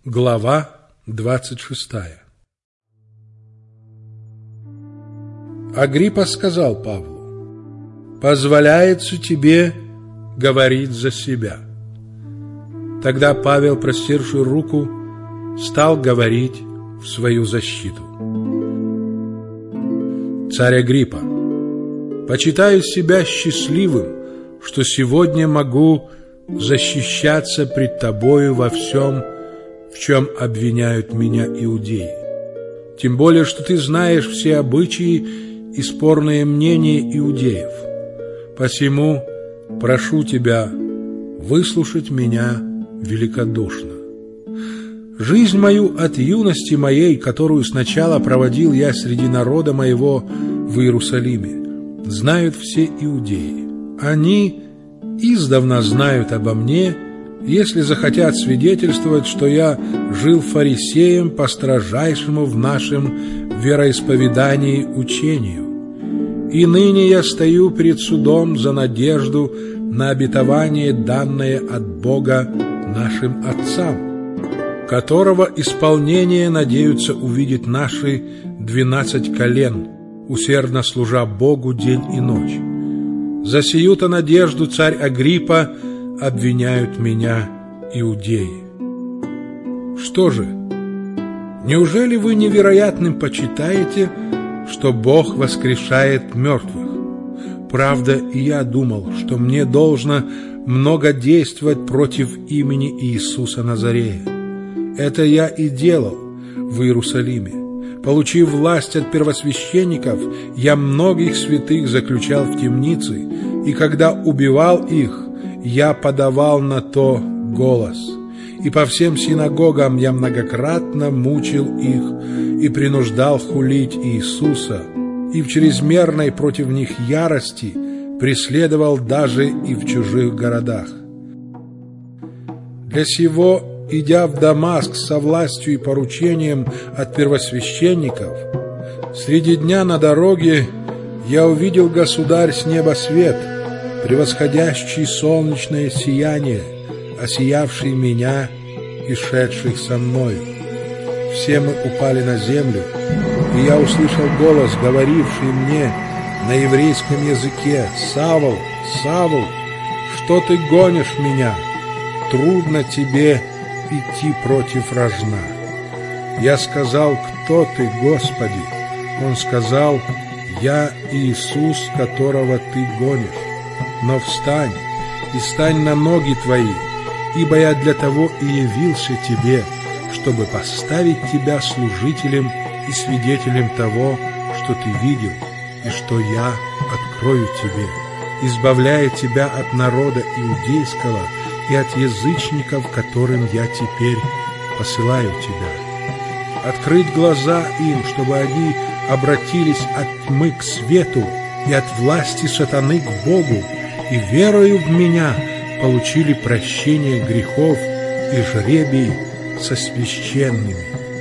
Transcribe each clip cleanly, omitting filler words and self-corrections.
Глава 26. Агриппа сказал Павлу: «Позволяется тебе говорить за себя». Тогда Павел, простерши руку, стал говорить в свою защиту. «Царь Агриппа, почитаю себя счастливым, что сегодня могу защищаться пред тобою во всем, в чем обвиняют меня иудеи. Тем более, что ты знаешь все обычаи и спорные мнения иудеев. Посему прошу тебя выслушать меня великодушно. Жизнь мою от юности моей, которую сначала проводил я среди народа моего в Иерусалиме, знают все иудеи. Они издавна знают обо мне, если захотят свидетельствовать, что я жил фарисеем по строжайшему в нашем вероисповедании учению. И ныне я стою перед судом за надежду на обетование, данное от Бога нашим отцам, которого исполнение надеются увидеть наши 12 колен, усердно служа Богу день и ночь. За сию-то надежду, царь Агриппа, обвиняют меня иудеи. Что же, неужели вы невероятным почитаете, что Бог воскрешает мертвых? Правда, и я думал, что мне должно много действовать против имени Иисуса Назарея. Это я и делал в Иерусалиме. Получив власть от первосвященников, я многих святых заключал в темницы, и когда убивал их, я подавал на то голос. И по всем синагогам я многократно мучил их и принуждал хулить Иисуса, и в чрезмерной против них ярости преследовал даже и в чужих городах. Для сего, идя в Дамаск со властью и поручением от первосвященников, среди дня на дороге я увидел, государь, с неба свет, превосходящий солнечное сияние, осиявший меня и шедших со мною. Все мы упали на землю, и я услышал голос, говоривший мне на еврейском языке: «Савл, Савл, что ты гонишь меня? Трудно тебе идти против рожна». Я сказал: «Кто ты, Господи?» Он сказал: «Я Иисус, которого ты гонишь. Но встань и стань на ноги твои, ибо я для того и явился тебе, чтобы поставить тебя служителем и свидетелем того, что ты видел, и что я открою тебе, избавляя тебя от народа иудейского и от язычников, которым я теперь посылаю тебя. Открыть глаза им, чтобы они обратились от тьмы к свету и от власти сатаны к Богу, и верою в меня получили прощение грехов и жребий со священными».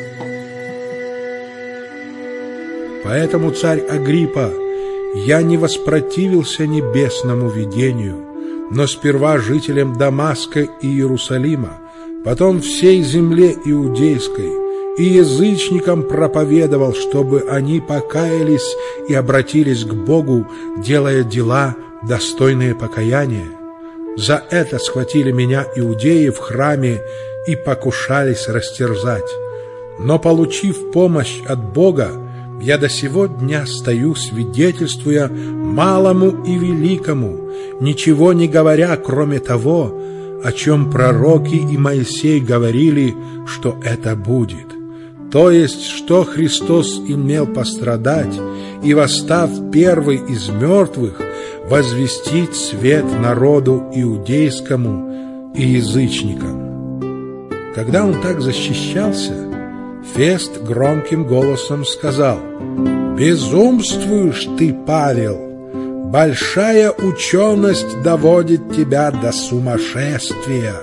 Поэтому, царь Агриппа, я не воспротивился небесному видению, но сперва жителям Дамаска и Иерусалима, потом всей земле иудейской, и язычникам проповедовал, чтобы они покаялись и обратились к Богу, делая дела, достойные покаяния. За это схватили меня иудеи в храме и покушались растерзать. Но, получив помощь от Бога, я до сего дня стою, свидетельствуя малому и великому, ничего не говоря, кроме того, о чем пророки и Моисей говорили, что это будет. То есть, что Христос имел пострадать и, восстав первый из мертвых, возвестить свет народу иудейскому и язычникам. Когда он так защищался, Фест громким голосом сказал: «Безумствуешь ты, Павел! Большая ученость доводит тебя до сумасшествия».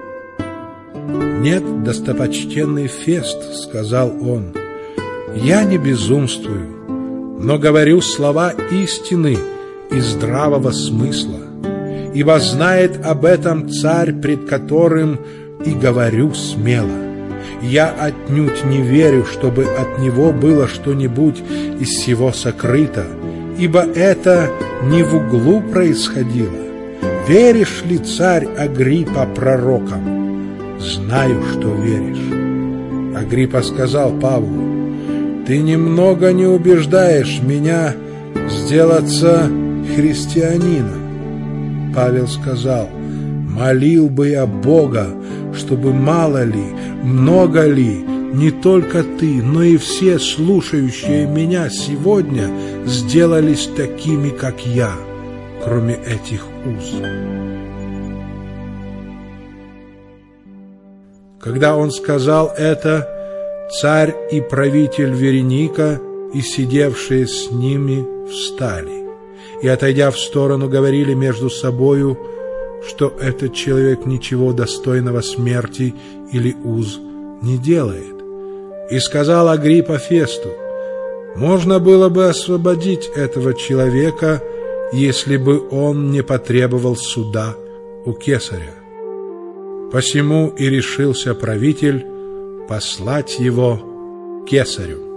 «Нет, достопочтенный Фест, — сказал он, — я не безумствую, но говорю слова истины и здравого смысла, ибо знает об этом царь, пред которым и говорю смело. Я отнюдь не верю, чтобы от него было что-нибудь из сего сокрыто, ибо это не в углу происходило. Веришь ли, царь Агриппа, пророкам? Знаю, что веришь. Агриппа сказал Павлу: ты немного не убеждаешь меня сделаться христианином. Павел сказал: молил бы я Бога, чтобы мало ли, много ли, не только ты, но и все слушающие меня сегодня сделались такими, как я, кроме этих уз. Когда он сказал это, царь и правитель Вереника и сидевшие с ними встали, и, отойдя в сторону, говорили между собою, что этот человек ничего достойного смерти или уз не делает. И сказал Агриппа Фесту: можно было бы освободить этого человека, если бы он не потребовал суда у кесаря. Посему и решился правитель послать его кесарю.